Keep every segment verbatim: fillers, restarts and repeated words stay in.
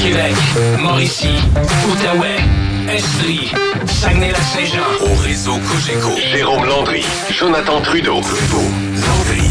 Québec, Mauricie, Outaouais, Estrie, Saguenay-Lac-Saint-Jean. Au réseau Cogeco. Jérôme Landry, Jonathan Trudeau. Trudeau, Landry.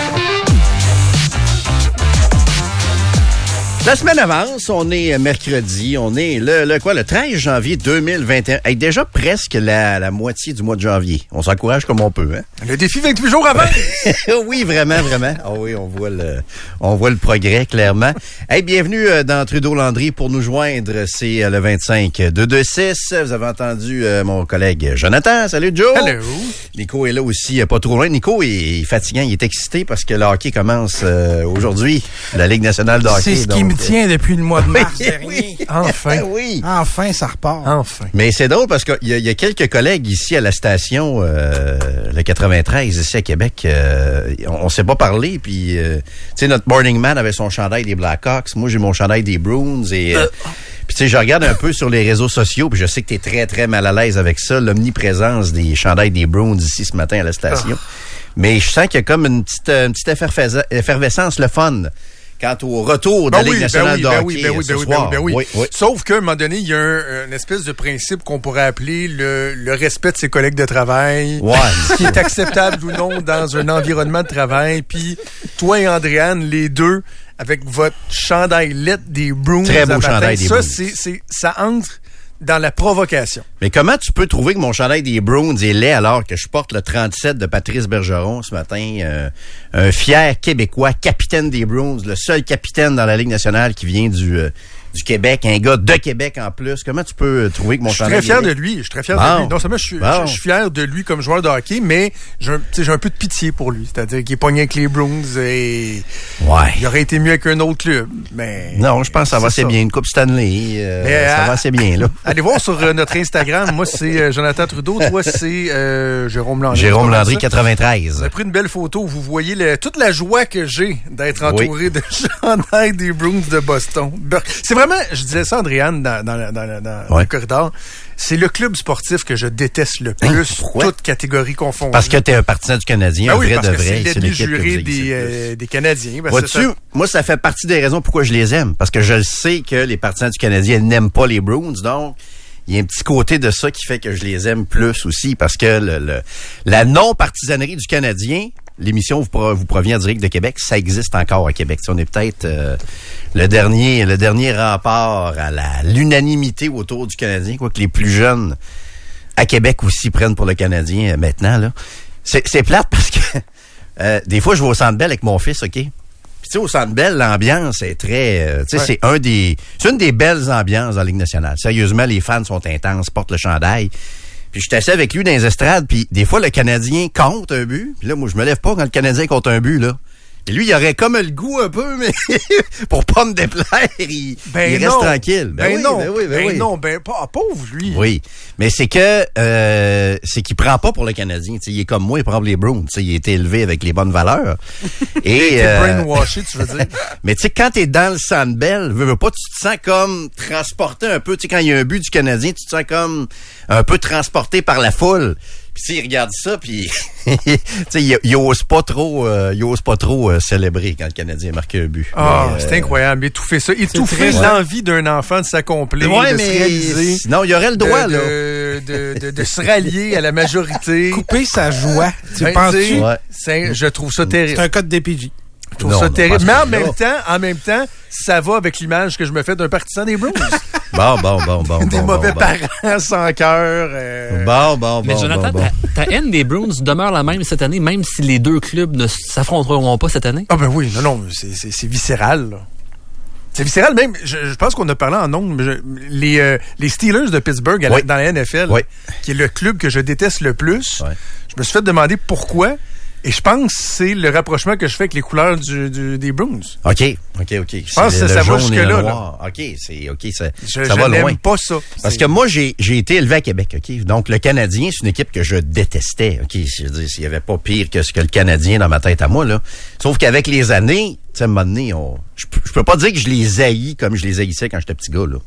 La semaine avance, on est mercredi, on est le, le quoi, le treize janvier deux mille vingt et un. Hey, déjà presque la, la moitié du mois de janvier. On s'encourage comme on peut, hein? Le défi vingt-huit jours avant! Oui, vraiment, vraiment. Ah oui, on voit le, on voit le progrès, clairement. Hey, bienvenue dans Trudeau Landry pour nous joindre. C'est le vingt-cinq deux deux six. Vous avez entendu euh, mon collègue Jonathan. Salut, Joe! Hello! Nico est là aussi, pas trop loin. Nico est fatigant, il est excité parce que le hockey commence euh, aujourd'hui. La Ligue nationale de hockey. C'est ce qui me tient depuis le mois de mars dernier. Oui. Enfin. Oui. Enfin, ça repart. Enfin. Mais c'est drôle parce qu'il y, y a quelques collègues ici à la station, euh, le quatre-vingt-treize, ici à Québec, euh, on, on s'est pas parlé. Puis, euh, tu sais, notre morning man avait son chandail des Blackhawks. Moi, j'ai mon chandail des Bruins. Et, euh, puis, tu sais, je regarde un peu sur les réseaux sociaux. Puis, je sais que t'es très, très mal à l'aise avec ça. L'omniprésence des chandails des Bruins ici ce matin à la station. Oh. Mais je sens qu'il y a comme une petite, une petite effervescence, le fun. Quant au retour de ben la Ligue oui, nationale ben de oui, hockey ben oui, ce ben oui, soir. Ben oui, ben oui. Oui, oui. Sauf qu'à un moment donné, il y a un, une espèce de principe qu'on pourrait appeler le, le respect de ses collègues de travail. Ouais. Ce qui est acceptable ou non dans un environnement de travail. Puis toi et Andréane, les deux, avec votre chandail lettre des Bruins. Très beau chandail des Bruins. Ça, c'est, c'est, ça entre dans la provocation. Mais comment tu peux trouver que mon chandail des Bruins est laid alors que je porte le trente-sept de Patrice Bergeron ce matin, euh, un fier Québécois, capitaine des Bruins, le seul capitaine dans la Ligue nationale qui vient du euh, du Québec, un gars de Québec en plus. Comment tu peux trouver que mon chandail est laid? Je suis très fier de lui. Je suis très fier bon. de lui. Non seulement je suis, bon. je, je suis fier de lui comme joueur de hockey, mais j'ai un, j'ai un peu de pitié pour lui. C'est-à-dire qu'il est pogné avec les Bruins et ouais. il aurait été mieux avec un autre club. Mais non, je pense que ça va assez ça. bien. Une Coupe Stanley, euh, mais, ça euh, va assez bien là. Allez voir sur euh, notre Instagram. Moi, c'est euh, Jonathan Trudeau. Toi, c'est euh, Jérôme Landry. Jérôme Landry, quatre-vingt-treize. Vous avez pris une belle photo où vous voyez le, toute la joie que j'ai d'être entouré oui. de chandail des Bruins de Boston. C'est vraiment, je disais ça, Andréane, dans, dans, dans, dans ouais. le corridor, c'est le club sportif que je déteste le plus, hein, toute catégorie confondue. Parce que t'es un partisan du Canadien, ben un oui, vrai parce de que vrai. C'est l'ennemi juré des, euh, des Canadiens. Ben vois-tu, ça... moi, ça fait partie des raisons pourquoi je les aime. Parce que je le sais que les partisans du Canadien n'aiment pas les Bruins, donc il y a un petit côté de ça qui fait que je les aime plus aussi, parce que le, le, la non-partisanerie du Canadien, l'émission vous, pro, vous provient en direct de Québec, ça existe encore à Québec. T'sais, on est peut-être euh, le dernier le dernier rempart à la, l'unanimité autour du Canadien, quoique les plus jeunes à Québec aussi prennent pour le Canadien euh, maintenant. Là. C'est, c'est plate parce que euh, des fois, je vais au Centre Bell avec mon fils, OK? Puis tu sais, au Centre Bell, l'ambiance est très... Euh, tu sais, ouais. c'est un des... C'est une des belles ambiances dans la Ligue nationale. Sérieusement, les fans sont intenses, portent le chandail. Puis je suis assis avec lui dans les estrades, puis des fois, le Canadien compte un but. Puis là, moi, je me lève pas quand le Canadien compte un but, là. Et lui, il aurait comme le goût un peu, mais pour pas me déplaire, il, ben il reste non. tranquille. Ben, ben oui, non, ben oui, ben, ben oui. non, ben pas pauvre lui. Oui, mais c'est que euh, c'est qu'il prend pas pour le Canadien. T'sais, il est comme moi, il prend pour les Bruins. T'sais, il a été élevé avec les bonnes valeurs. Et il euh, brainwashé, tu veux dire. Mais tu sais, quand t'es dans le Centre Bell, veux, veux pas, tu te sens comme transporté un peu. Tu sais, quand il y a un but du Canadien, tu te sens comme un peu transporté par la foule. Puis s'il regarde ça, puis tu sais, il, il ose pas trop, euh, il ose pas trop euh, célébrer quand le Canadien marque un but. Ah, mais, c'est euh, incroyable, étouffer ça, étouffer très, l'envie ouais. d'un enfant de s'accomplir, ouais, de mais se réaliser. Sinon, il y aurait le droit de, là, de, de, de, de se rallier à la majorité, couper sa joie. Tu ben, penses-tu? Ouais. C'est, je trouve ça terrible. C'est un code D P J. Je trouve non, ça non, terrible. Mais en même là. temps, en même temps, ça va avec l'image que je me fais d'un partisan des Bruins. Bon, bon, bon, bon. Des bon, mauvais bon, parents sans cœur. Euh... Bon, bon, bon. Mais Jonathan, bon, bon. Ta, ta haine des Bruins demeure la même cette année, même si les deux clubs ne s'affronteront pas cette année? Ah ben oui, non, non, c'est, c'est, c'est viscéral, là. C'est viscéral, même, je, je pense qu'on a parlé en ondes, mais je, les, euh, les Steelers de Pittsburgh oui. dans la N F L, oui. qui est le club que je déteste le plus, oui. je me suis fait demander pourquoi. Et je pense que c'est le rapprochement que je fais avec les couleurs du, du, des Bruins. OK, OK, OK. Je pense que ça va jusque-là. Là. OK, c'est, OK, ça, je, ça je va n'aime loin. pas ça. Parce c'est... que moi, j'ai, j'ai été élevé à Québec, OK? Donc, le Canadien, c'est une équipe que je détestais, OK? Je veux dire, s'il n'y avait pas pire que ce que le Canadien dans ma tête à moi, là. Sauf qu'avec les années, tu sais, à un moment donné, on, je, je peux pas dire que je les haïs comme je les haïssais quand j'étais petit gars, là.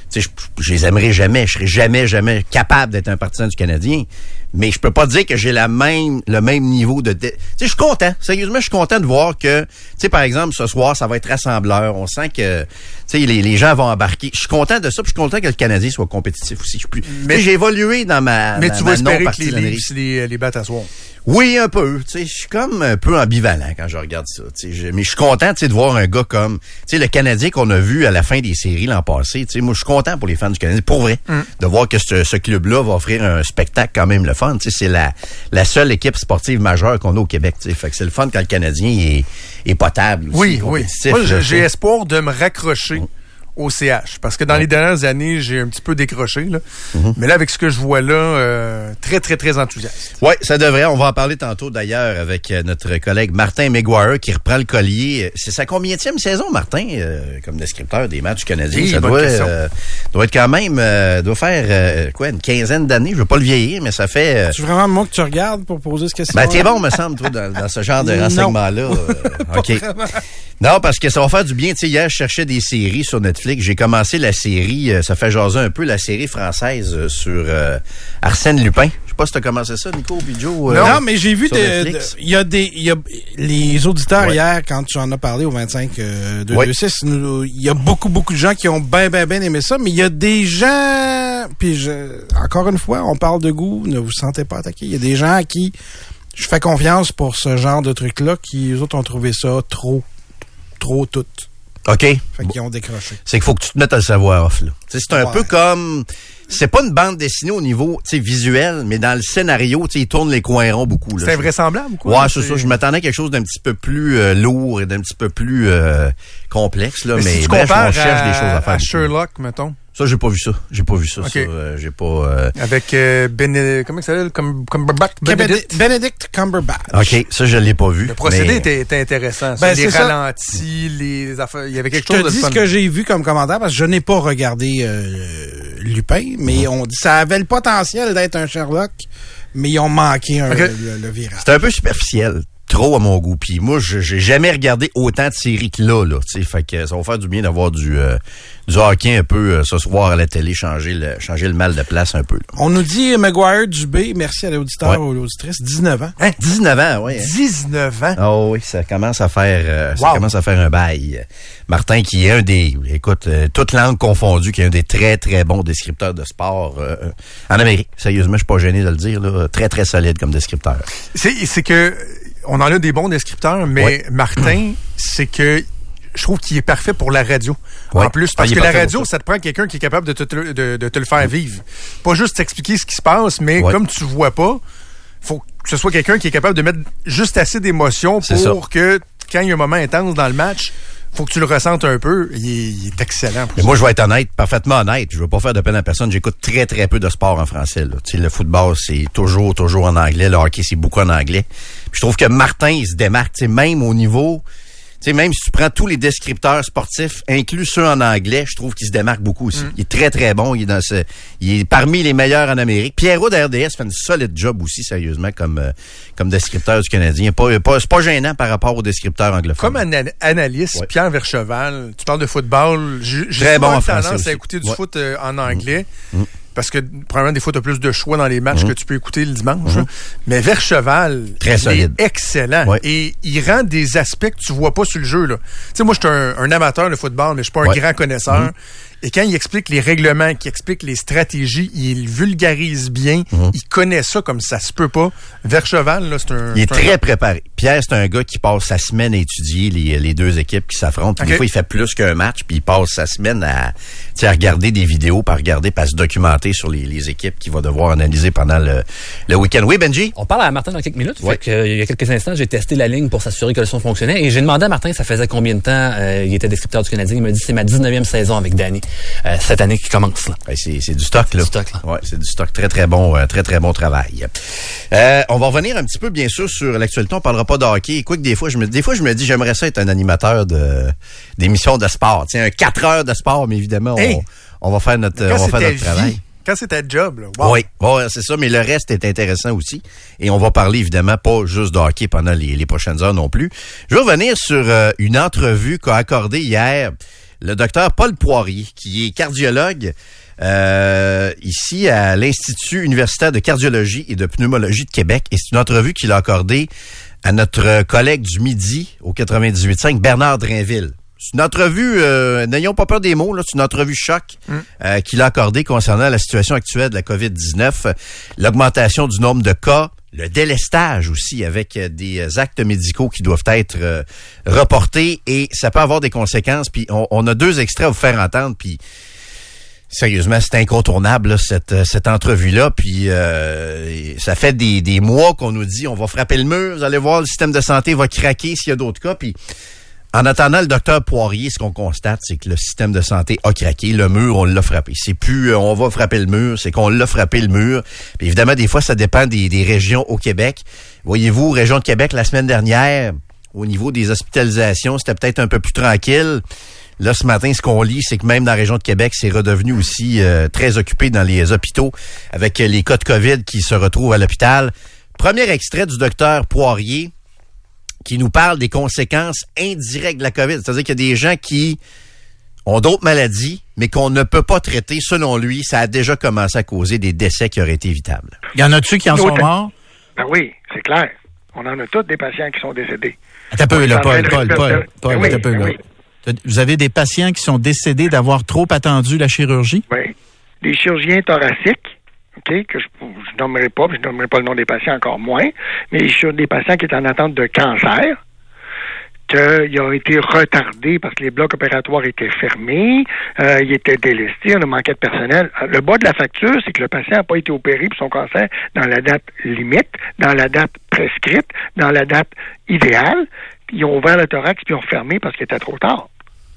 tu sais, je, je les aimerais jamais. Je serais jamais, jamais capable d'être un partisan du Canadien. Mais je peux pas dire que j'ai la même, le même niveau de... Tu sais, je suis content. Sérieusement, je suis content de voir que, tu sais, par exemple, ce soir, ça va être rassembleur. On sent que, tu sais, les, les gens vont embarquer. Je suis content de ça, puis je suis content que le Canadien soit compétitif aussi. Je, mais j'ai évolué dans ma Mais ma, tu ma vas espérer que les Leafs les, les battent à soir. Oui, un peu. Tu sais, je suis comme un peu ambivalent quand je regarde ça. Tu sais, je, mais je suis content, tu sais, de voir un gars comme, tu sais, le Canadien qu'on a vu à la fin des séries l'an passé. Tu sais, moi, je suis content pour les fans du Canadien, pour vrai, mm. de voir que ce, ce club-là va offrir un spectacle quand même le fun. Tu sais, c'est la la seule équipe sportive majeure qu'on a au Québec. Tu sais, fait que c'est le fun quand le Canadien est, est potable. Aussi, oui, oui. Moi, j'ai espoir de me raccrocher. Mm. au C H. Parce que dans ouais. les dernières années, j'ai un petit peu décroché. Là. Mm-hmm. Mais là, avec ce que je vois là, euh, très, très, très enthousiaste. Oui, ça devrait. On va en parler tantôt d'ailleurs avec euh, notre collègue Martin McGuire qui reprend le collier. C'est sa combienième saison, Martin, euh, comme descripteur des matchs canadiens? Oui, ça doit, euh, doit être quand même, euh, doit faire euh, quoi, une quinzaine d'années. Je veux pas le vieillir, mais ça fait... Euh... C'est vraiment moi que tu regardes pour poser ce question. Ben, t'es bon, me semble, toi, dans, dans ce genre de renseignements-là. Euh, OK. Non, parce que ça va faire du bien. Tu sais, hier, je cherchais des séries sur Netflix. J'ai commencé la série, euh, ça fait jaser un peu, la série française euh, sur euh, Arsène Lupin. Je sais pas si t'as commencé ça, Nico, puis Joe. Euh, non, mais j'ai vu il y a des, il y a les auditeurs ouais. hier, quand tu en as parlé au vingt-cinq deux deux six, il y a beaucoup, beaucoup de gens qui ont bien, bien, bien aimé ça, mais il y a des gens, puis je, encore une fois, on parle de goût, ne vous sentez pas attaqué. Il y a des gens à qui je fais confiance pour ce genre de truc-là, qui, eux autres, ont trouvé ça trop. Trop toutes. OK. Fait qu'ils ont décroché. C'est qu'il faut que tu te mettes à le savoir off, là. T'sais, c'est un ouais. peu comme... C'est pas une bande dessinée au niveau visuel, mais dans le scénario, ils tournent les coins ronds beaucoup. C'est invraisemblable ou quoi? Ouais, c'est ça. Je m'attendais à quelque chose d'un petit peu plus euh, lourd et d'un petit peu plus euh, complexe. Là, mais mais si tu bref, compares on cherche à, des choses à faire. À Sherlock, mettons. Ça, j'ai pas vu ça. J'ai pas vu ça. Okay. ça euh, j'ai pas. Euh... Avec euh, Benedict, comment ça s'appelle, Cum, Cumberbatch, Benedict. Benedict Cumberbatch. Ok, ça je l'ai pas vu. Le procédé mais... était, était intéressant. Ben, les ralentis, ça. les affaires, il y avait quelque je chose de. Je te dis ce que j'ai vu comme commentaire parce que je n'ai pas regardé euh, Lupin, mais mmh. on dit ça avait le potentiel d'être un Sherlock, mais ils ont manqué un, okay. le, le virage. C'était un peu superficiel. Trop à mon goût. Puis moi, j'ai jamais regardé autant de séries que là, là. Tu sais, fait que ça va faire du bien d'avoir du euh, du hockey un peu euh, ce soir à la télé, changer le changer le mal de place un peu. Là. On nous dit McGuire Dubé, merci à l'auditeur ouais. ou l'auditrice, dix-neuf ans. Hein, dix-neuf ans, oui. dix-neuf ans. Oh oui, ça commence à faire euh, wow. ça commence à faire un bail. Martin qui est un des écoute euh, toute langue confondue, qui est un des très très bons descripteurs de sport euh, en Amérique. Sérieusement, je suis pas gêné de le dire là, très très solide comme descripteur. C'est c'est que on en a des bons descripteurs, mais ouais. Martin, c'est que je trouve qu'il est parfait pour la radio. Ouais. En plus, parce ah, que la radio, ça te prend quelqu'un qui est capable de te, de, de te le faire vivre. Pas juste t'expliquer ce qui se passe, mais ouais. comme tu vois pas, faut que ce soit quelqu'un qui est capable de mettre juste assez d'émotion pour que, quand il y a un moment intense dans le match, faut que tu le ressentes un peu. Il est, il est excellent. Mais moi, je vais être honnête, parfaitement honnête. Je veux pas faire de peine à personne. J'écoute très, très peu de sport en français. Là. Tu sais, le football, c'est toujours, toujours en anglais. Le hockey, c'est beaucoup en anglais. Puis je trouve que Martin, il se démarque. Tu sais, même au niveau... Tu sais, même si tu prends tous les descripteurs sportifs, inclus ceux en anglais, je trouve qu'il se démarque beaucoup aussi. Mm. Il est très, très bon. Il est dans ce, il est parmi les meilleurs en Amérique. Pierrot de R D S fait une solide job aussi, sérieusement, comme, euh, comme descripteur du Canadien. Pas, pas, c'est pas gênant par rapport aux descripteurs anglophones. Comme an- analyste, ouais. Pierre Vercheval, tu parles de football. J'ai très bon en tendance français à écouter du ouais. foot euh, en anglais. Mm. Mm. Parce que, probablement, des fois, tu as plus de choix dans les matchs mmh. que tu peux écouter le dimanche. Mmh. Mais Vercheval, très solide. Il est excellent. Ouais. Et il rend des aspects que tu vois pas sur le jeu. Tu sais, moi, je suis un, un amateur de football, mais je suis pas un ouais. grand connaisseur. Mmh. Et quand il explique les règlements, qu'il explique les stratégies, il vulgarise bien. Mmh. Il connaît ça comme ça se peut pas. Vercheval, là, c'est un... Il est c'est très un... préparé. Pierre, c'est un gars qui passe sa semaine à étudier les, les deux équipes qui s'affrontent. Okay. Des fois, il fait plus qu'un match, puis il passe sa semaine à, à regarder des vidéos, puis à regarder, puis à se documenter sur les, les équipes qu'il va devoir analyser pendant le, le week-end. Oui, Benji? On parle à Martin dans quelques minutes. Ouais. Fait que, euh, il y a quelques instants, j'ai testé la ligne pour s'assurer que le son fonctionnait. Et j'ai demandé à Martin, ça faisait combien de temps euh, il était descripteur du Canadien. Il m'a dit c'est ma dix-neuvième saison avec Danny. Euh, cette année qui commence là. Ben, c'est, c'est du stock là. Du stock là. Ouais, c'est du stock. Très très bon, euh, très très bon travail. Euh, on va revenir un petit peu bien sûr sur l'actualité. On parlera pas de hockey. Quoique des fois je me, des fois je me dis j'aimerais ça être un animateur de d'émissions de sport. Tiens, un quatre heures de sport, mais évidemment hey, on, on va faire notre, on va faire notre travail. Vie. Quand c'est ta job, là. Wow. Oui, ouais, c'est ça, mais le reste est intéressant aussi. Et on va parler évidemment pas juste de hockey pendant les, les prochaines heures non plus. Je vais revenir sur euh, une entrevue qu'a accordée hier le docteur Paul Poirier, qui est cardiologue euh, ici à l'Institut universitaire de cardiologie et de pneumologie de Québec. Et c'est une entrevue qu'il a accordée à notre collègue du midi au quatre-vingt-dix-huit virgule cinq, Bernard Drainville. C'est une entrevue, euh, n'ayons pas peur des mots, là, c'est une entrevue choc mm. euh, qu'il a accordée concernant la situation actuelle de la covid dix-neuf, l'augmentation du nombre de cas, le délestage aussi avec des actes médicaux qui doivent être euh, reportés et ça peut avoir des conséquences. Puis on, on a deux extraits à vous faire entendre, puis sérieusement, c'est incontournable là, cette, cette entrevue-là. Puis euh, ça fait des, des mois qu'on nous dit on va frapper le mur, vous allez voir, le système de santé va craquer s'il y a d'autres cas. Puis en attendant le docteur Poirier, ce qu'on constate, c'est que le système de santé a craqué. Le mur, on l'a frappé. C'est plus euh, on va frapper le mur, c'est qu'on l'a frappé le mur. Puis évidemment, des fois, ça dépend des, des régions au Québec. Voyez-vous, région de Québec, la semaine dernière, au niveau des hospitalisations, c'était peut-être un peu plus tranquille. Là, ce matin, ce qu'on lit, c'est que même dans la région de Québec, c'est redevenu aussi euh, très occupé dans les hôpitaux avec les cas de COVID qui se retrouvent à l'hôpital. Premier extrait du docteur Poirier qui nous parle des conséquences indirectes de la COVID. C'est-à-dire qu'il y a des gens qui ont d'autres maladies, mais qu'on ne peut pas traiter. Selon lui, ça a déjà commencé à causer des décès qui auraient été évitables. Il y en a-tu qui en sont morts? Ben oui, c'est clair. On en a tous des patients qui sont décédés. Attends un peu, là, Paul, Paul, Paul, Paul, attends un peu, là. Vous avez des patients qui sont décédés d'avoir trop attendu la chirurgie? Oui. Des chirurgiens thoraciques, OK, que je ne nommerai pas, je ne nommerai pas le nom des patients encore moins, mais sur des patients qui étaient en attente de cancer, qu'il a été retardé parce que les blocs opératoires étaient fermés, euh, il était délesté, on a manqué de personnel. Le bas de la facture, c'est que le patient n'a pas été opéré pour son cancer dans la date limite, dans la date prescrite, dans la date idéale, puis ils ont ouvert le thorax puis ils ont fermé parce qu'il était trop tard.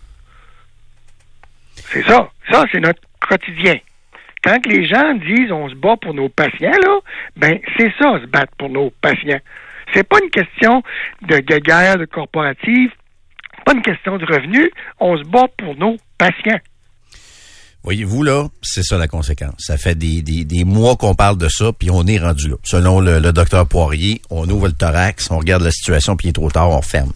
C'est ça. Ça, c'est notre quotidien. Quand les gens disent on se bat pour nos patients, là, ben c'est ça, se battre pour nos patients. C'est pas une question de guerre de corporative, pas une question de revenus, on se bat pour nos patients. Voyez-vous, là, c'est ça la conséquence. Ça fait des, des, des mois qu'on parle de ça, puis on est rendu là. Selon le, le docteur Poirier, on ouvre le thorax, on regarde la situation, puis il est trop tard, on ferme.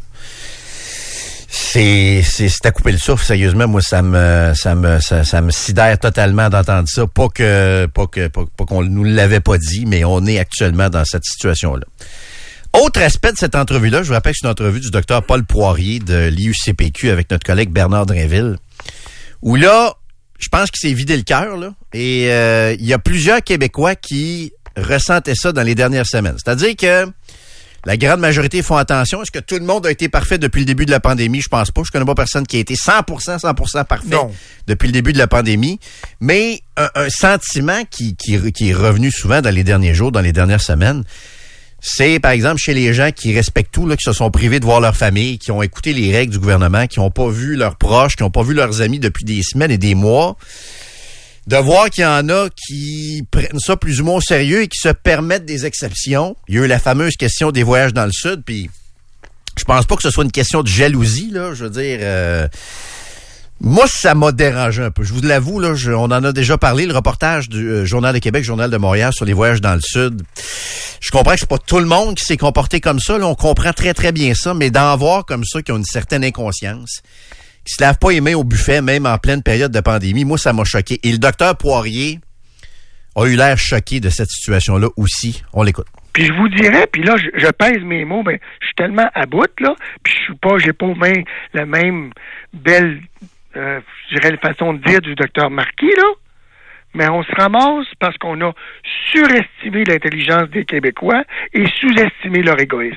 C'est, c'est, c'est à couper le souffle, sérieusement. Moi, ça me, ça me, ça, ça me sidère totalement d'entendre ça. Pas que, pas que, pas, pas qu'on nous l'avait pas dit, mais on est actuellement dans cette situation-là. Autre aspect de cette entrevue-là, je vous rappelle que c'est une entrevue du docteur Paul Poirier de l'I U C P Q avec notre collègue Bernard Drainville, où là, je pense qu'il s'est vidé le cœur, là. Et, euh, il y a plusieurs Québécois qui ressentaient ça dans les dernières semaines. C'est-à-dire que la grande majorité font attention. Est-ce que tout le monde a été parfait depuis le début de la pandémie? Je pense pas. Je connais pas personne qui a été cent pour cent, cent pour cent parfait non. depuis le début de la pandémie. Mais un, un sentiment qui, qui, qui est revenu souvent dans les derniers jours, dans les dernières semaines, c'est, par exemple, chez les gens qui respectent tout, là, qui se sont privés de voir leur famille, qui ont écouté les règles du gouvernement, qui n'ont pas vu leurs proches, qui n'ont pas vu leurs amis depuis des semaines et des mois, de voir qu'il y en a qui prennent ça plus ou moins au sérieux et qui se permettent des exceptions. Il y a eu la fameuse question des voyages dans le Sud, puis je pense pas que ce soit une question de jalousie, là, je veux dire... Euh, moi, ça m'a dérangé un peu. Je vous l'avoue, là, je, on en a déjà parlé, le reportage du euh, Journal de Québec, Journal de Montréal sur les voyages dans le Sud. Je comprends que c'est pas tout le monde qui s'est comporté comme ça, là, on comprend très très bien ça, mais d'en voir comme ça qui ont une certaine inconscience, qui se lavent pas les mains au buffet, même en pleine période de pandémie, moi, ça m'a choqué. Et le docteur Poirier a eu l'air choqué de cette situation-là aussi. On l'écoute. Puis je vous dirais, puis là, je, je pèse mes mots, mais je suis tellement à bout, là, puis je suis pas, j'ai pas main, la même belle... Euh, je dirais la façon de dire du docteur Marquis, là, mais on se ramasse parce qu'on a surestimé l'intelligence des Québécois et sous-estimé leur égoïsme.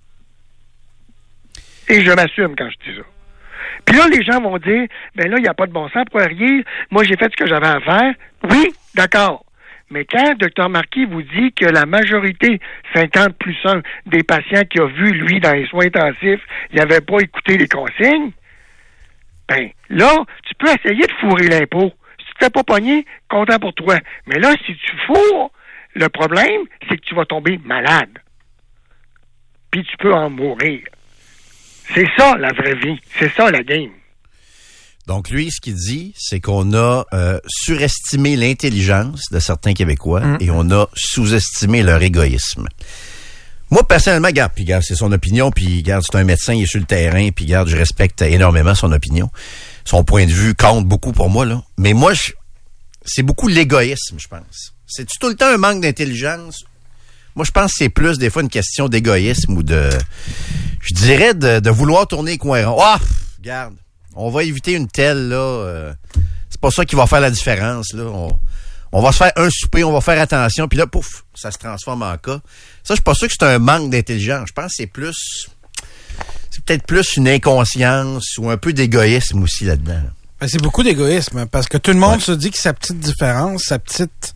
Et je m'assume quand je dis ça. Puis là, les gens vont dire, ben là, il n'y a pas de bon sens pour rire. Moi, j'ai fait ce que j'avais à faire. Oui, d'accord. Mais quand le docteur Marquis vous dit que la majorité, cinquante plus un, des patients qu'il a vus, lui, dans les soins intensifs, il n'avait pas écouté les consignes, ben, là, tu peux essayer de fourrer l'impôt. Si tu ne te fais pas pogner, content pour toi. Mais là, si tu fourres, le problème, c'est que tu vas tomber malade. Puis tu peux en mourir. C'est ça, la vraie vie. C'est ça, la game. Donc, lui, ce qu'il dit, c'est qu'on a euh, surestimé l'intelligence de certains Québécois mmh. et on a sous-estimé leur égoïsme. Moi, personnellement, garde, puis garde, c'est son opinion, puis garde, c'est un médecin, il est sur le terrain, puis garde, je respecte énormément son opinion. Son point de vue compte beaucoup pour moi, là. Mais moi, je, c'est beaucoup l'égoïsme, je pense. C'est-tu tout le temps un manque d'intelligence? Moi, je pense que c'est plus, des fois, une question d'égoïsme ou de, je dirais, de, de vouloir tourner les coins ronds. Ah! Garde, on va éviter une telle, là, euh, c'est pas ça qui va faire la différence, là. On, On va se faire un souper, on va faire attention, puis là, pouf, ça se transforme en cas. Ça, je suis pas sûr que c'est un manque d'intelligence. Je pense que c'est plus... C'est peut-être plus une inconscience ou un peu d'égoïsme aussi là-dedans. Ben, c'est beaucoup d'égoïsme, parce que tout le monde ouais. se dit que sa petite différence, sa petite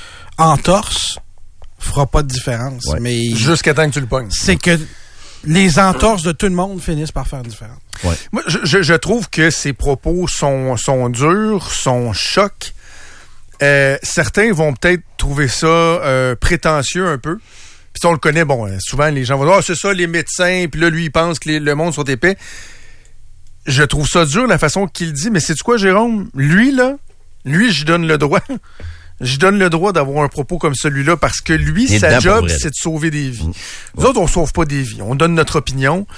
entorse fera pas de différence. Ouais. Mais jusqu'à temps que tu le pognes. C'est que les entorses de tout le monde finissent par faire une différence. Ouais. Moi, je, je, je trouve que ses propos sont, sont durs, sont chocs. Euh, certains vont peut-être trouver ça euh, prétentieux un peu. Puis si on le connaît, bon, souvent les gens vont dire « Ah, oh, c'est ça, les médecins », puis là, lui, il pense que les, le monde sont épais. Je trouve ça dur, la façon qu'il dit, mais sais-tu quoi, Jérôme? Lui, là, lui, je donne le droit. Je donne le droit d'avoir un propos comme celui-là parce que lui, sa job, c'est de sauver des vies. Mmh. Nous ouais. autres, on sauve pas des vies. On donne notre opinion.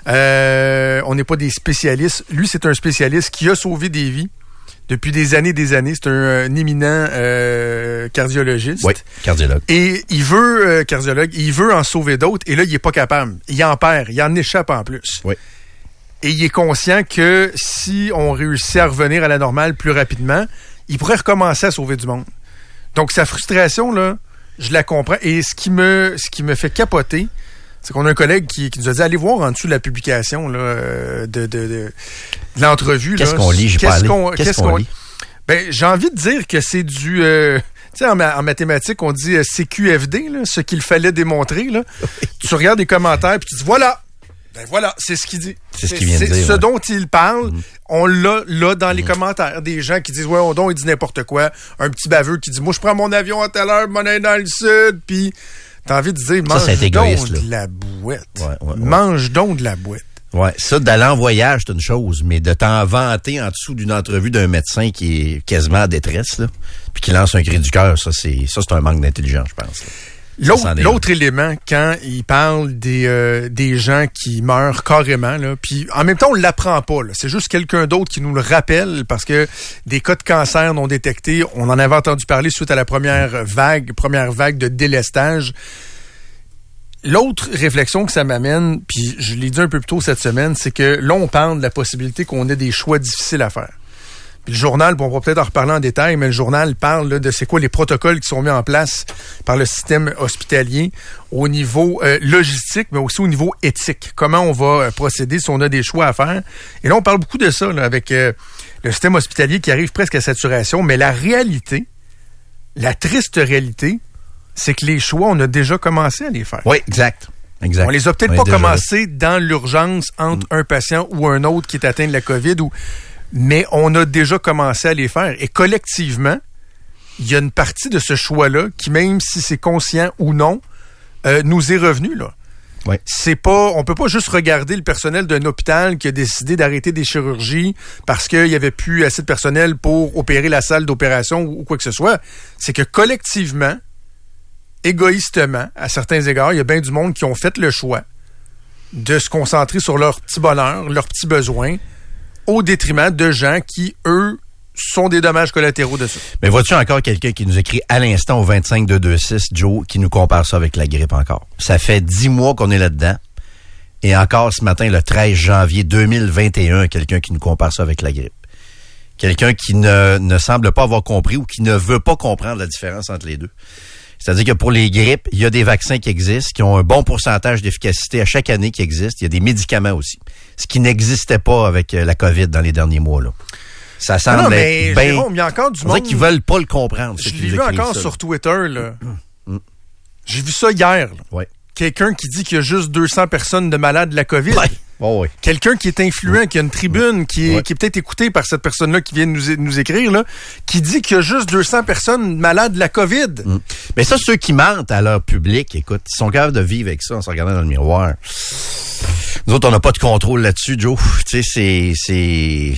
Euh, on n'est pas des spécialistes. Lui, c'est un spécialiste qui a sauvé des vies. Depuis des années des années. C'est un, un éminent euh, cardiologiste. Oui, cardiologue. Et il veut, euh, cardiologue, il veut en sauver d'autres. Et là, il est pas capable. Il en perd. Il en échappe en plus. Oui. Et il est conscient que si on réussit à revenir à la normale plus rapidement, il pourrait recommencer à sauver du monde. Donc, sa frustration, là, je la comprends. Et ce qui me, ce qui me fait capoter, c'est qu'on a un collègue qui, qui nous a dit, allez voir en dessous de la publication là, de, de, de, de l'entrevue. Qu'est-ce là. qu'on lit? J'ai qu'est-ce pas allé. qu'on, qu'est-ce, qu'est-ce qu'on, qu'on lit? Ben, j'ai envie de dire que c'est du... Euh, tu sais, en, en mathématiques, on dit euh, C Q F D, là, ce qu'il fallait démontrer. Là. Tu regardes les commentaires puis tu dis, voilà! Ben voilà, c'est ce qu'il dit. C'est, c'est ce qu'il vient de dire. Ce ouais. dont il parle, mmh. on l'a là dans mmh. les commentaires. Des gens qui disent, ouais, on donc, il dit n'importe quoi. Un petit baveux qui dit, moi, je prends mon avion à telle heure, m'en aller dans le sud, puis t'as envie de dire, mange ça, donc égoïste, de la bouette. Ouais, ouais, ouais. Mange donc de la bouette. Ouais, ça, d'aller en voyage, c'est une chose, mais de t'en vanter en dessous d'une entrevue d'un médecin qui est quasiment en détresse, là, puis qui lance un cri du cœur, ça, c'est, ça, c'est un manque d'intelligence, je pense. Là. L'autre, l'autre élément, quand il parle des, euh, des gens qui meurent carrément, là, puis en même temps, on l'apprend pas. Là, c'est juste quelqu'un d'autre qui nous le rappelle parce que des cas de cancer non détectés, on en avait entendu parler suite à la première vague, première vague de délestage. L'autre réflexion que ça m'amène, puis je l'ai dit un peu plus tôt cette semaine, c'est que là, on parle de la possibilité qu'on ait des choix difficiles à faire. Puis le journal, bon, on va peut-être en reparler en détail, mais le journal parle là, de c'est quoi les protocoles qui sont mis en place par le système hospitalier au niveau euh, logistique, mais aussi au niveau éthique. Comment on va euh, procéder si on a des choix à faire. Et là, on parle beaucoup de ça là, avec euh, le système hospitalier qui arrive presque à saturation. Mais la réalité, la triste réalité, c'est que les choix, on a déjà commencé à les faire. Oui, exact. Exact. On les a peut-être on pas déjà... commencé dans l'urgence entre mm. un patient ou un autre qui est atteint de la COVID ou... Mais on a déjà commencé à les faire. Et collectivement, il y a une partie de ce choix-là qui, même si c'est conscient ou non, euh, nous est revenu, là. Ouais. C'est pas, on peut pas juste regarder le personnel d'un hôpital qui a décidé d'arrêter des chirurgies parce qu'il y avait plus assez de personnel pour opérer la salle d'opération ou, ou quoi que ce soit. C'est que collectivement, égoïstement, à certains égards, il y a bien du monde qui ont fait le choix de se concentrer sur leur petit bonheur, leurs petits besoins, au détriment de gens qui, eux, sont des dommages collatéraux de ça. Mais vois-tu encore quelqu'un qui nous écrit à l'instant au vingt-cinq deux deux six, Joe, qui nous compare ça avec la grippe encore? Ça fait dix mois qu'on est là-dedans. Et encore ce matin, le treize janvier deux mille vingt et un, quelqu'un qui nous compare ça avec la grippe. Quelqu'un qui ne, ne semble pas avoir compris ou qui ne veut pas comprendre la différence entre les deux. C'est-à-dire que pour les grippes, il y a des vaccins qui existent, qui ont un bon pourcentage d'efficacité à chaque année qui existent. Il y a des médicaments aussi. Ce qui n'existait pas avec la COVID dans les derniers mois, là. Ça semble non, mais être bien... Jérôme, il y a encore du on monde... dirait qu'ils veulent pas le comprendre. Je l'ai vu encore ça, sur là. Twitter, là. Mm. Mm. J'ai vu ça hier, là. Ouais. Quelqu'un qui dit qu'il y a juste deux cents personnes de malades de la COVID. Ouais. Oh, oui. Quelqu'un qui est influent, ouais. qui a une tribune, qui est, ouais. qui est peut-être écouté par cette personne-là qui vient de nous, nous écrire, là, qui dit qu'il y a juste deux cents personnes malades de la COVID. Mm. Mais ça, ceux qui mentent à leur public, écoute, ils sont capables de vivre avec ça en se regardant dans le miroir. Nous autres, on n'a pas de contrôle là-dessus, Joe. Tu sais, c'est... c'est...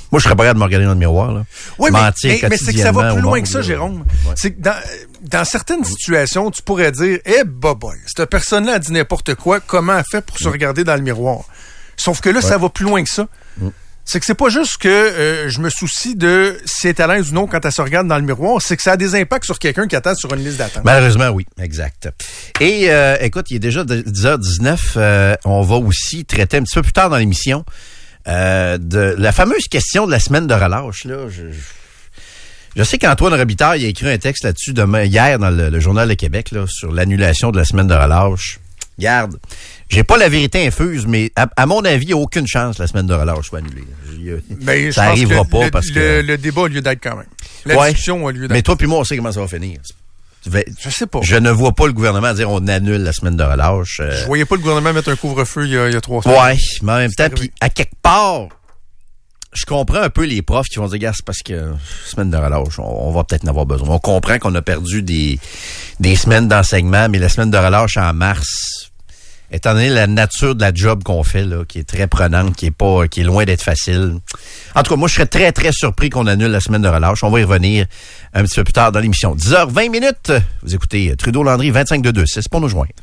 Moi, je serais pas capable de me regarder dans le miroir, là. Oui, mais, mais, mais c'est que ça va plus loin que ça, Jérôme. Ouais. C'est que dans, dans certaines situations, tu pourrais dire, eh, bah, boy, cette personne-là a dit n'importe quoi, comment elle fait pour mm. se regarder dans le miroir? Sauf que là, ouais. ça va plus loin que ça. Mm. C'est que c'est pas juste que euh, je me soucie de si elle est à l'aise ou non quand elle se regarde dans le miroir, c'est que ça a des impacts sur quelqu'un qui attend sur une liste d'attente. Malheureusement, oui, exact. Et euh, écoute, il est déjà dix heures dix-neuf, euh, on va aussi traiter un petit peu plus tard dans l'émission euh, de la fameuse question de la semaine de relâche. Là, je, je, je sais qu'Antoine Robitaille il a écrit un texte là-dessus demain, hier dans le, le Journal de Québec là, sur l'annulation de la semaine de relâche. Garde. J'ai pas la vérité infuse, mais à, à mon avis, il n'y a aucune chance que la semaine de relâche soit annulée. Ben, ça n'arrivera pas le, parce le, que... Le débat a lieu d'être quand même. La ouais, discussion a lieu d'être. Mais toi puis moi, on sait comment ça va finir. Je sais pas. Je ne vois pas le gouvernement dire on annule la semaine de relâche. Euh... Je voyais pas le gouvernement mettre un couvre-feu il y a, il y a trois semaines. Ouais, mais en même temps, puis à quelque part, je comprends un peu les profs qui vont dire, gars, c'est parce que semaine de relâche, on, on va peut-être en avoir besoin. On comprend qu'on a perdu des, des semaines d'enseignement, mais la semaine de relâche en mars... Étant donné la nature de la job qu'on fait, là, qui est très prenante, qui est pas, qui est loin d'être facile. En tout cas, moi, je serais très, très surpris qu'on annule la semaine de relâche. On va y revenir un petit peu plus tard dans l'émission. dix heures vingt minutes. Vous écoutez Trudeau Landry, vingt-cinq deux deux six pour nous joindre.